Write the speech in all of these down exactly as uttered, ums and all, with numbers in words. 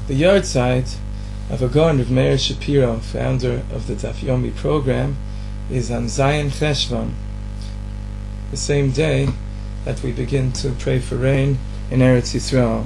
The yahrzeit of a Gaon of Meir Shapiro, founder of the Daf Yomi program, is on Zayin Cheshvan, the same day that we begin to pray for rain in Eretz Yisrael.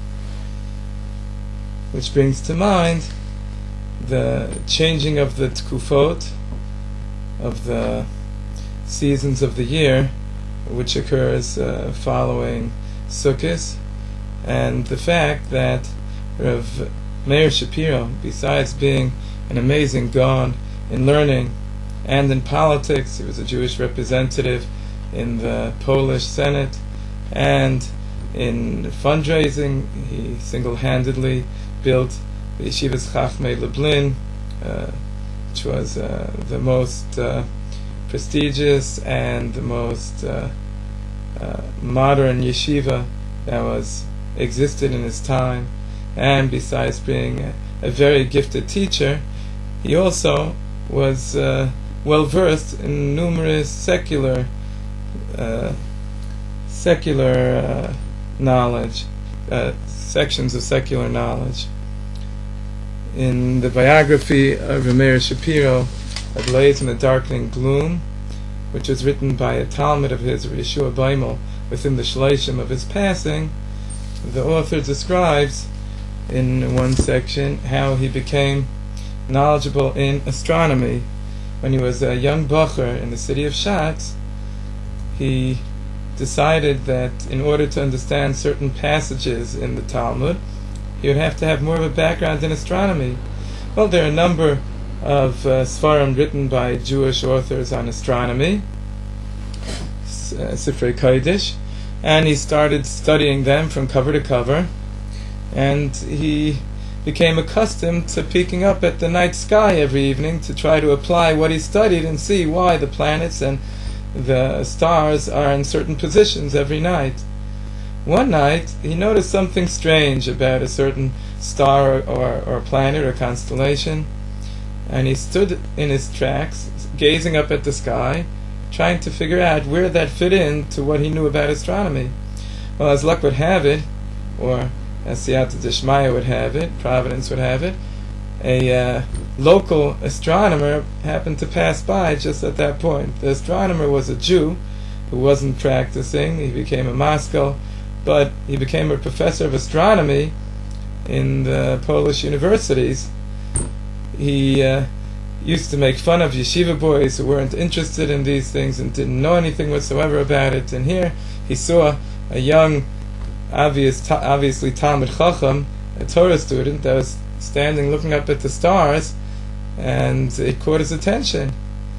Which brings to mind the changing of the tkufot, of the seasons of the year, which occurs uh, following Sukkot, and the fact that Rav Meir Shapiro, besides being an amazing Gaon in learning and in politics, he was a Jewish representative in the Polish Senate, and in fundraising, he single-handedly built the Yeshivas Chachmei Lublin, uh, which was uh, the most uh, prestigious and the most uh, uh, modern yeshiva that was existed in his time. And besides being a, a very gifted teacher, he also was uh, well versed in numerous secular uh, secular uh, knowledge, uh, sections of secular knowledge. In the biography of Rav Meir Shapiro, A Blaze in the Darkening Gloom, which was written by a Talmud of his, Yeshua Baimel, within the Shleishim of his passing, the author describes in one section how he became knowledgeable in astronomy. When he was a young bacher in the city of Shatz, he decided that in order to understand certain passages in the Talmud, he would have to have more of a background in astronomy. Well, there are a number of uh, Sfarim written by Jewish authors on astronomy, uh, Sifrei Kodesh, and he started studying them from cover to cover, and he became accustomed to peeking up at the night sky every evening to try to apply what he studied and see why the planets and the stars are in certain positions every night. One night, he noticed something strange about a certain star or, or, or planet or constellation, and he stood in his tracks, gazing up at the sky, trying to figure out where that fit in to what he knew about astronomy. Well, as luck would have it, or as Siyata Deshmaya would have it, Providence would have it, a uh, local astronomer happened to pass by just at that point. The astronomer was a Jew who wasn't practicing. He became a maskal, but he became a professor of astronomy in the Polish universities. He uh, used to make fun of yeshiva boys who weren't interested in these things and didn't know anything whatsoever about it. And here he saw a young, obvious, obviously Talmud Chacham, a Torah student, that was standing looking up at the stars, and it caught his attention.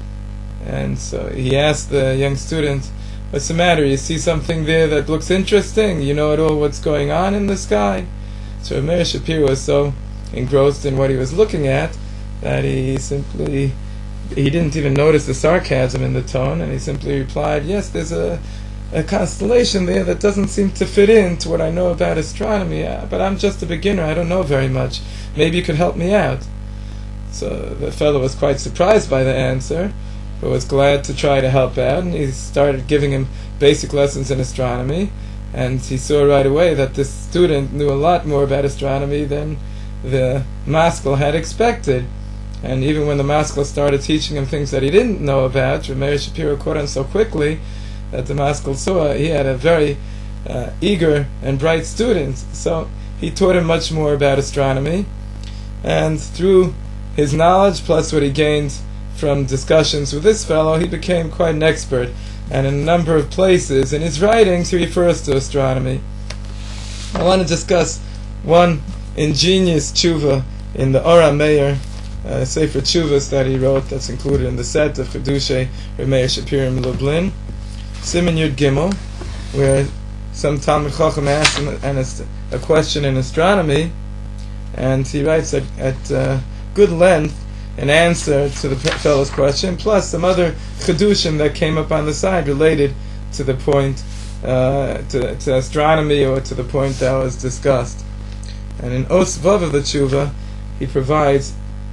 And so he asked the young student, "What's the matter? You see something there that looks interesting? You know at all what's going on in the sky?" So Rav Meir Shapiro was so engrossed in what he was looking at that he simply, he didn't even notice the sarcasm in the tone, and he simply replied, "Yes, there's a, a constellation there that doesn't seem to fit into what I know about astronomy, but I'm just a beginner, I don't know very much. Maybe you could help me out." So the fellow was quite surprised by the answer, but was glad to try to help out, and he started giving him basic lessons in astronomy, and he saw right away that this student knew a lot more about astronomy than the maskal had expected. And even when the maskal started teaching him things that he didn't know about, Rav Meir Shapiro caught on so quickly that the maskal saw he had a very uh, eager and bright student. So he taught him much more about astronomy, and through his knowledge plus what he gained from discussions with this fellow, he became quite an expert. And in a number of places in his writings, he refers to astronomy. I want to discuss one ingenious tshuva in the Ora Meir, uh, Sefer Tshuvas that he wrote, that's included in the set of Chedushay Rav Meir Shapiro in Lublin, Siman Yud Gimel, where some Talmud Chacham asked him an, a question in astronomy, and he writes at, at uh, good length an answer to the fellow's question, plus some other chedushim that came up on the side related to the point, uh, to, to astronomy, or to the point that was discussed. And in Os Vav of the Tshuva, he provides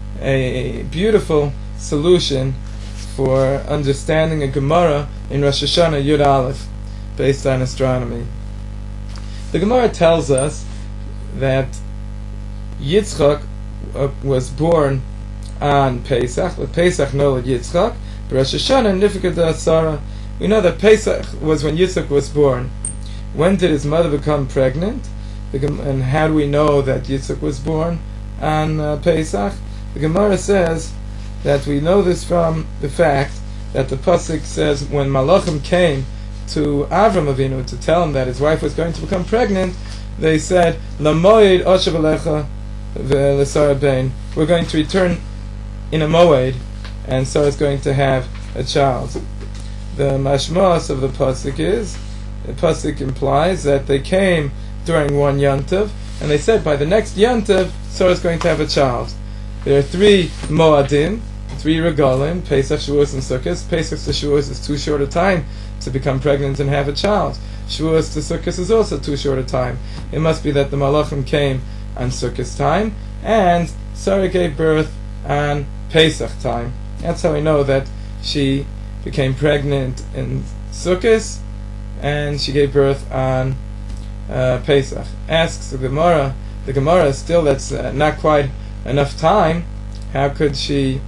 a beautiful solution for understanding a Gemara in Rosh Hashanah Yud Aleph, based on astronomy. The Gemara tells us that Yitzchak uh, was born on Pesach, but Pesach nolad Yitzchak. Rosh Hashanah Nifkada Sarah. We know that Pesach was when Yitzchak was born. When did his mother become pregnant? And how do we know that Yitzchak was born on uh, Pesach? The Gemara says that we know this from the fact that the pasuk says when Malachim came to Avram Avinu to tell him that his wife was going to become pregnant, they said, "Lamoed oshav alecha v'lesara bein." We're going to return in a moed, and Sarah is going to have a child. The mashmas of the pasuk is, the pasuk implies that they came during one yantav, and they said by the next yantav, Sarah is going to have a child. There are three moadim, three regalim, Pesach, Shavuos, and Sukkot. Pesach to Shavuos is too short a time to become pregnant and have a child. Shavuos to Sukkot is also too short a time. It must be that the Malachim came on Sukkot's time, and Sarah gave birth on Pesach time. That's how we know that she became pregnant in Sukkot, and she gave birth on uh, Pesach. Asks the Gemara, the Gemara still that's uh, not quite enough time. How could she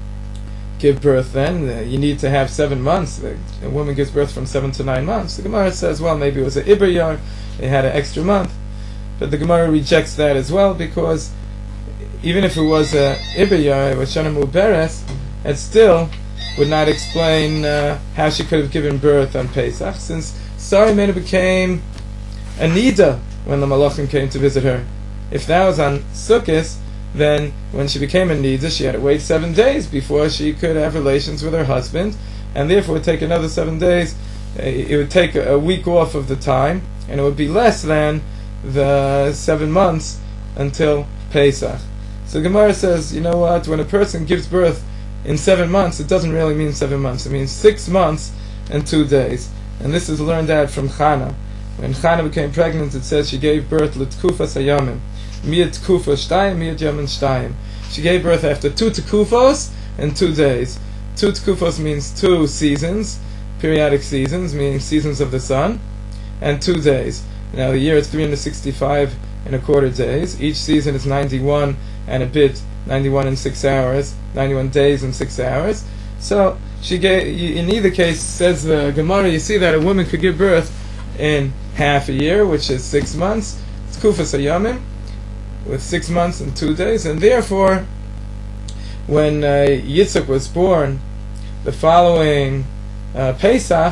give birth then? Uh, you need to have seven months. A woman gives birth from seven to nine months. The Gemara says, well, maybe it was an Iber Yar, they had an extra month. But the Gemara rejects that as well, because even if it was a Iber Yar, it was Shana Muberes, it still would not explain uh, how she could have given birth on Pesach, since Sarah Mena became a Nida when the Malachim came to visit her. If that was on Sukkot, then when she became a Nida, she had to wait seven days before she could have relations with her husband, and therefore it would take another seven days. It would take a week off of the time, and it would be less than the seven months until Pesach. So Gemara says, you know what, when a person gives birth in seven months, it doesn't really mean seven months. It means six months and two days. And this is learned out from Chana. When Chana became pregnant, it says she gave birth l'tkufas hayamim. Miyat tkufa shtayim, miyat yamin shtayim. She gave birth after two tkufos and two days. Two tkufos means two seasons, periodic seasons, meaning seasons of the sun, and two days. Now the year is three hundred sixty-five and a quarter days. Each season is ninety-one and a bit, ninety-one and six hours, ninety-one days and six hours. So she gave. In either case, says the Gemara, you see that a woman could give birth in half a year, which is six months. It's kufas hayamim, with six months and two days, and therefore, when uh, Yitzchak was born, the following uh, Pesach,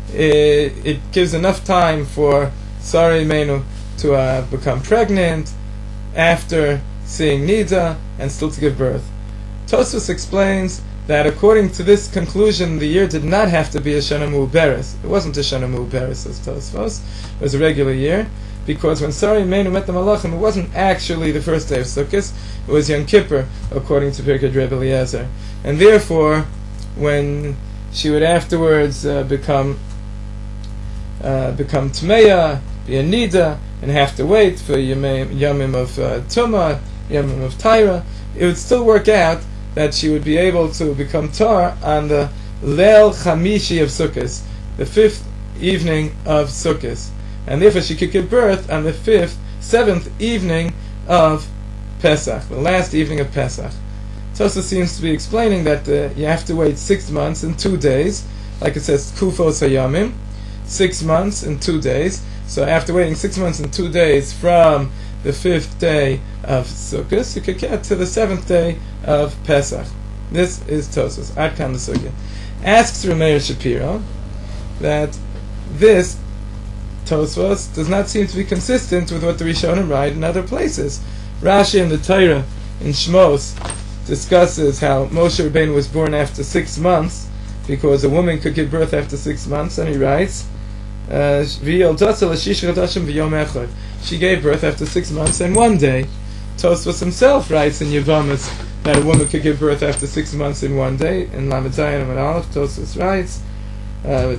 it, it gives enough time for Sarah Imenu to uh, become pregnant after seeing Nida and still to give birth. Tosfos explains that according to this conclusion, the year did not have to be a Shana Mu'beres. It wasn't a Shana Mu'beres, says Tosfos. It was a regular year, because when Sarah Imenu met the Malachim, it wasn't actually the first day of Sukkot, it was Yom Kippur, according to Pirkei Rebbe Eliezer. And therefore, when she would afterwards uh, become uh, become Tmeya, be a Nida, and have to wait for Yomim, Yomim of uh, Tumah, Yomim of Taira, it would still work out that she would be able to become Tar on the Leil Chamishi of Sukkot, the fifth evening of Sukkot. And therefore she could give birth on the fifth, seventh evening of Pesach, the last evening of Pesach. Tosfos seems to be explaining that uh, you have to wait six months and two days, like it says, Kufos Hayamim, six months and two days. So after waiting six months and two days from the fifth day of Sukkot, you could get to the seventh day of Pesach. This is Tosfos. Ad kan the Sugya. Asks Rameir Shapiro that this Tosfos does not seem to be consistent with what the Rishonim write in other places. Rashi in the Torah in Shmos discusses how Moshe Rabbeinu was born after six months because a woman could give birth after six months, and he writes, uh, she gave birth after six months and one day. Tosfos himself writes in Yevamos that a woman could give birth after six months in one day. In Lamed Zayin and Aleph, Tosfos writes, uh,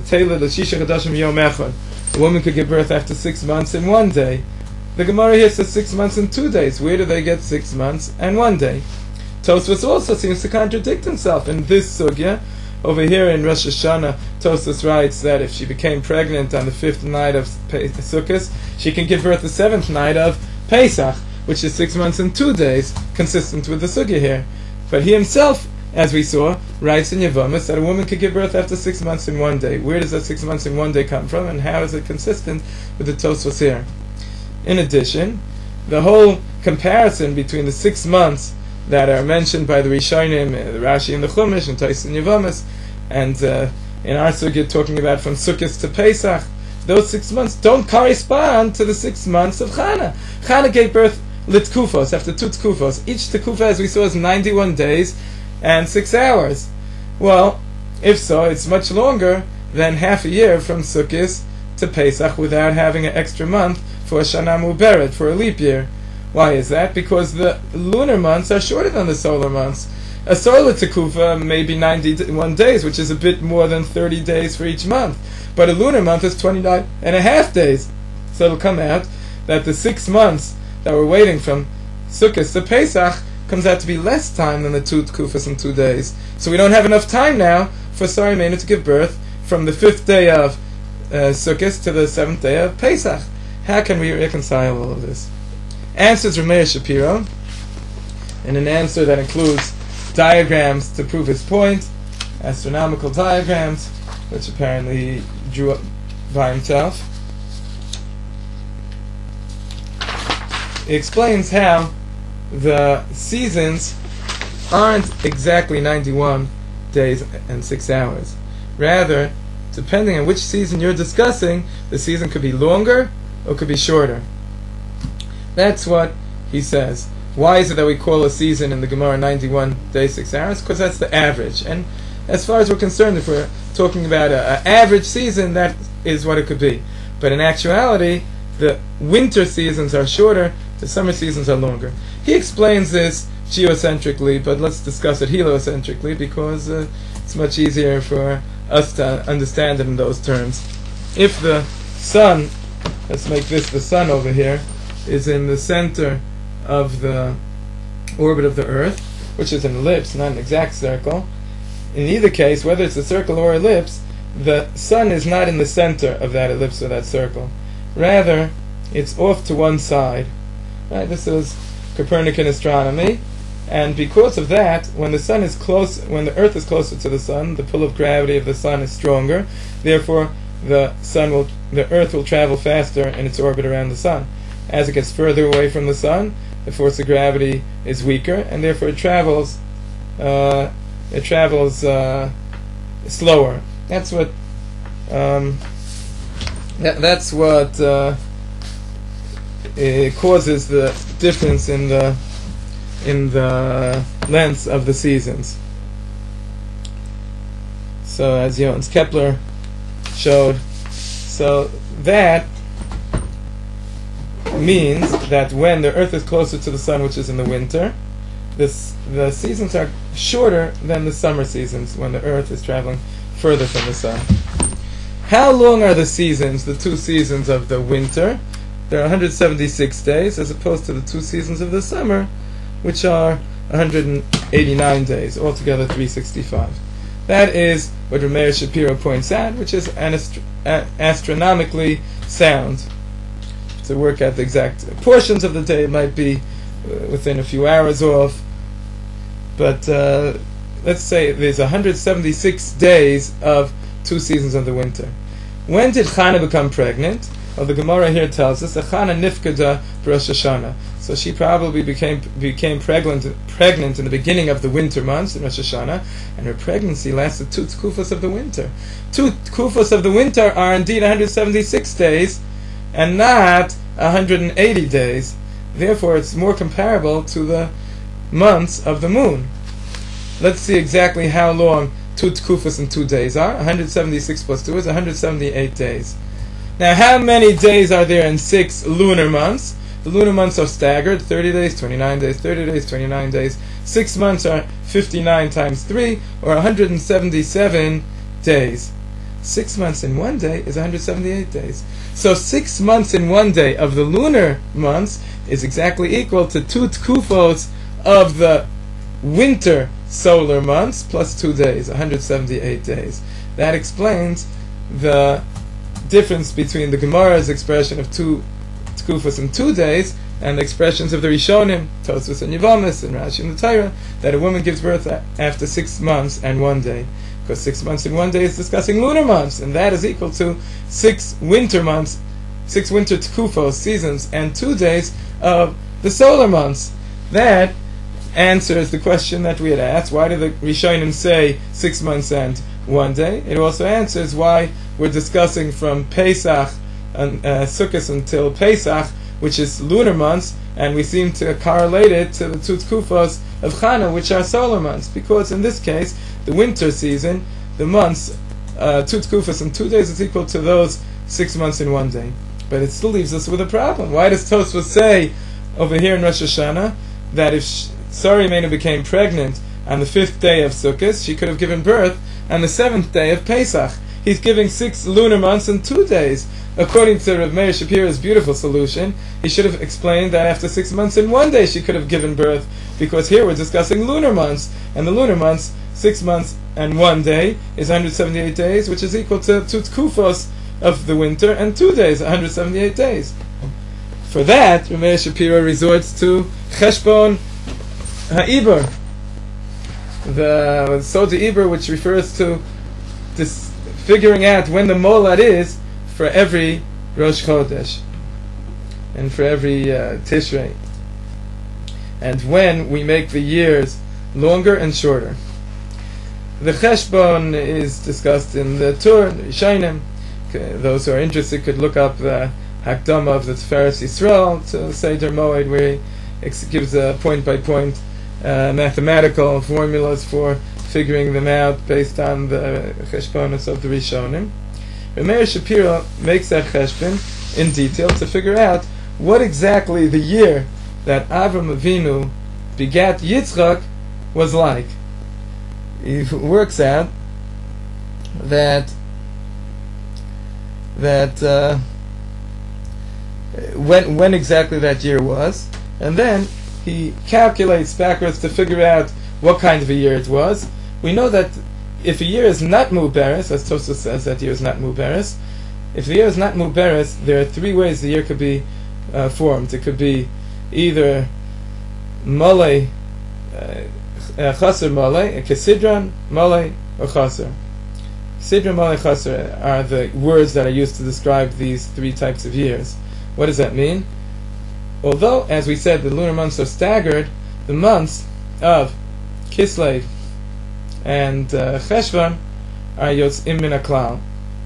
a woman could give birth after six months in one day. The Gemara here says six months and two days. Where do they get six months and one day? Tosfos also seems to contradict himself in this sugya. Over here in Rosh Hashanah, Tosfos writes that if she became pregnant on the fifth night of Sukkot, she can give birth the seventh night of Pesach. which is six months and two days, consistent with the sugya here. But he himself, as we saw, writes in Yevamis that a woman could give birth after six months in one day. Where does that six months in one day come from, and how is it consistent with the Tosfos here? In addition, the whole comparison between the six months that are mentioned by the Rishonim, uh, the Rashi and the Chumash, and Tais and Yevamis, and uh, in our sugya talking about from Sukkot to Pesach, those six months don't correspond to the six months of Chana. Chana gave birth litkufos, after two tkufos. Each tkufa, as we saw, is ninety-one days and six hours. Well, if so, it's much longer than half a year from Sukkot to Pesach without having an extra month for a Shana Muberet, for a leap year. Why is that? Because the lunar months are shorter than the solar months. A solar tekufa may be ninety-one days, which is a bit more than thirty days for each month. But a lunar month is twenty-nine and a half days. So it'll come out that the six months that we're waiting from Sukkot to Pesach comes out to be less time than the two tekufas and two days. So we don't have enough time now for Sarah Imeinu to give birth from the fifth day of uh, Sukkot to the seventh day of Pesach. How can we reconcile all of this? Answers Rameir Shapiro, in an answer that includes diagrams to prove his point, astronomical diagrams, which apparently he drew up by himself. He explains how the seasons aren't exactly ninety-one days and six hours. Rather, depending on which season you're discussing, the season could be longer or could be shorter. That's what he says. Why is it that we call a season in the Gemara ninety-one days, six hours? Because that's the average. And as far as we're concerned, if we're talking about an average season, that is what it could be. But in actuality, the winter seasons are shorter, the summer seasons are longer. He explains this geocentrically, but let's discuss it heliocentrically, because uh, it's much easier for us to understand it in those terms. If the sun, let's make this the sun over here, is in the center of the orbit of the Earth, which is an ellipse, not an exact circle. In either case, whether it's a circle or ellipse, the sun is not in the center of that ellipse or that circle. Rather, it's off to one side. Right? This is Copernican astronomy, and because of that, when the sun is close, when the Earth is closer to the sun, the pull of gravity of the sun is stronger. Therefore, the sun will, the Earth will travel faster in its orbit around the sun. As it gets further away from the sun, the force of gravity is weaker, and therefore it travels, uh, it travels uh, slower. That's what, um, that, that's what uh, it causes the difference in the in the lengths of the seasons. So, as Johannes Kepler showed, so that means that when the Earth is closer to the sun, which is in the winter, this, the seasons are shorter than the summer seasons when the Earth is traveling further from the sun. How long are the seasons, the two seasons of the winter? There are one hundred seventy-six days, as opposed to the two seasons of the summer, which are one hundred eighty-nine days, altogether three hundred sixty-five. That is what Rameir Shapiro points out, which is an ast- a- astronomically sound. To work out the exact portions of the day, it might be uh, within a few hours off, but uh, let's say there's one hundred seventy-six days of two seasons of the winter. When did Chana become pregnant? Well, the Gemara here tells us that Chana nifkada b'Rosh Hashanah. So she probably became became pregnant pregnant in the beginning of the winter months in Rosh Hashanah, and her pregnancy lasted two tkufos of the winter. Two tkufos of the winter are indeed one hundred seventy-six days, and not one hundred eighty days. Therefore, it's more comparable to the months of the moon. Let's see exactly how long two tkufos and two days are. one hundred seventy-six plus two is one hundred seventy-eight days. Now, how many days are there in six lunar months? The lunar months are staggered, thirty days, twenty-nine days, thirty days, twenty-nine days. Six months are fifty-nine times three, or one hundred seventy-seven days. Six months in one day is one hundred seventy-eight days. So six months in one day of the lunar months is exactly equal to two tkufos of the winter solar months plus two days, one hundred seventy-eight days. That explains the difference between the Gemara's expression of two tkufos in two days and the expressions of the Rishonim, Tosfos and Yevamis and Rashi and the Torah, that a woman gives birth after six months and one day. Because six months and one day is discussing lunar months, and that is equal to six winter months, six winter tkufos, seasons, and two days of the solar months. That answers the question that we had asked. Why did the Rishonim say six months and one day? It also answers why we're discussing from Pesach and uh, Sukkot until Pesach, which is lunar months, and we seem to correlate it to the two tkufos of Chana, which are solar months, because in this case, the winter season, the months, uh, two tkufos and two days is equal to those six months in one day. But it still leaves us with a problem. Why does Tosfos say over here in Rosh Hashanah that if Sarah Imeinu became pregnant on the fifth day of Sukkot, she could have given birth on the seventh day of Pesach? He's giving six lunar months in two days. According to Rav Meir Shapira's beautiful solution, he should have explained that after six months in one day she could have given birth, because here we're discussing lunar months, and the lunar months, six months and one day, is one hundred seventy-eight days, which is equal to two tkufos of the winter, and two days, one hundred seventy-eight days. For that, Rav Meir Shapira resorts to Cheshbon Ha'ibur, the Sod Ha'ibur, which refers to this figuring out when the molad is for every Rosh Chodesh and for every uh, Tishrei, and when we make the years longer and shorter. The Cheshbon is discussed in the Tur, the Rishonim. Those who are interested could look up the Hakdama of the Tiferes Yisrael to Seder Moed, where he ex- gives a point-by-point uh, mathematical formulas for figuring them out based on the Cheshbonos of the Rishonim. Rav Meir Shapira makes that Cheshbon in detail to figure out what exactly the year that Avram Avinu begat Yitzchak was like. He works out that that uh, when when exactly that year was, and then he calculates backwards to figure out what kind of a year it was. We know that if a year is not Muberes, as Tosfos says that year is not Muberes, if the year is not Muberes, there are three ways the year could be uh, formed. It could be either Malay, Chaser Malay, a Kesidron, Malay, or Chaser. Kesidron, Malay, Chaser are the words that are used to describe these three types of years. What does that mean? Although, as we said, the lunar months are staggered, the months of Kislev and uh, Cheshvan are Yotzim Min HaKlal.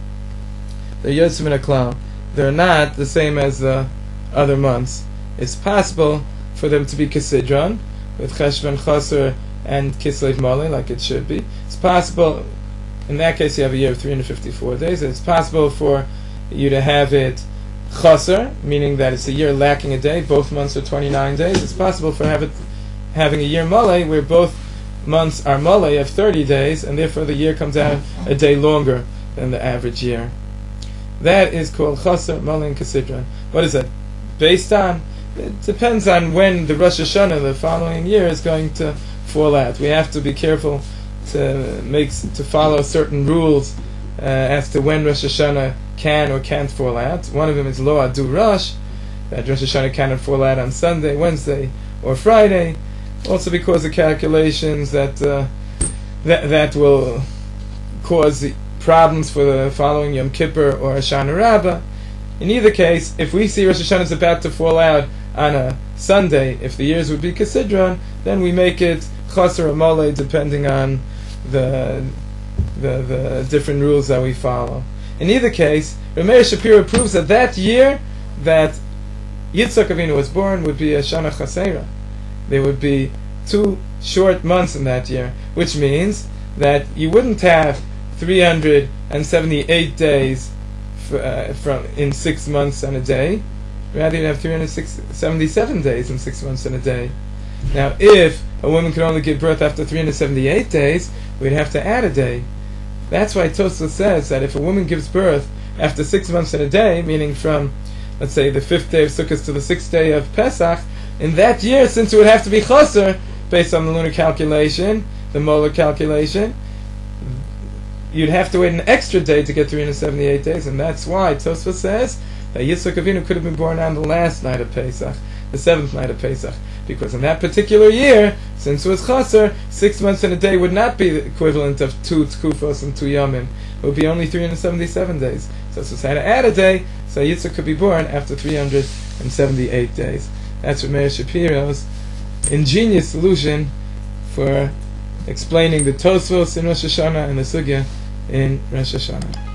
They're Yotzim Min HaKlal. They're not the same as the other months. It's possible for them to be Kesidron, with Cheshvan, Chaser, and Kislev Malay, like it should be. It's possible, in that case you have a year of three hundred fifty-four days. It's possible for you to have it Chaser, meaning that it's a year lacking a day. Both months are twenty-nine days. It's possible for have it, having a year Malay, where both months are Malay of thirty days, and therefore the year comes out a day longer than the average year. That is called Chaser, Malay, and Kesidron. What is that based on? It depends on when the Rosh Hashanah the following year is going to fall out. We have to be careful to make to follow certain rules uh, as to when Rosh Hashanah can or can't fall out. One of them is Lo Adu Rosh, that Rosh Hashanah cannot fall out on Sunday, Wednesday, or Friday. Also because of calculations that uh, that that will cause problems for the following Yom Kippur or Hoshana Rabbah. In either case, if we see Rosh Hashanah is about to fall out on a Sunday, if the years would be Kesidron, then we make it Chaser or Malay depending on the, the the different rules that we follow. In either case, Rav Meir Shapira proves that that year that Yitzchak Avinu was born would be a Shana Chasera. There would be two short months in that year, which means that you wouldn't have three hundred seventy-eight days f- uh, from in six months and a day. Rather, you'd have three hundred seventy-seven days in six months and a day. Now, if a woman could only give birth after three hundred seventy-eight days, we'd have to add a day. That's why Tosfos says that if a woman gives birth after six months and a day, meaning from, let's say, the fifth day of Sukkot to the sixth day of Pesach, in that year, since it would have to be Chaser, based on the lunar calculation, the molar calculation, you'd have to wait an extra day to get three hundred seventy-eight days, and that's why Tosfos says that Yitzchak Avinu could have been born on the last night of Pesach, the seventh night of Pesach. Because in that particular year, since it was Chaser, six months and a day would not be the equivalent of two Tkufos and two Yomim. It would be only three hundred seventy-seven days. So since I had to add a day, so Yitzchak could be born after three hundred seventy-eight days. That's what Meir Shapiro's ingenious solution for explaining the Tosfos in Rosh Hashanah and the Sugya in Rosh Hashanah.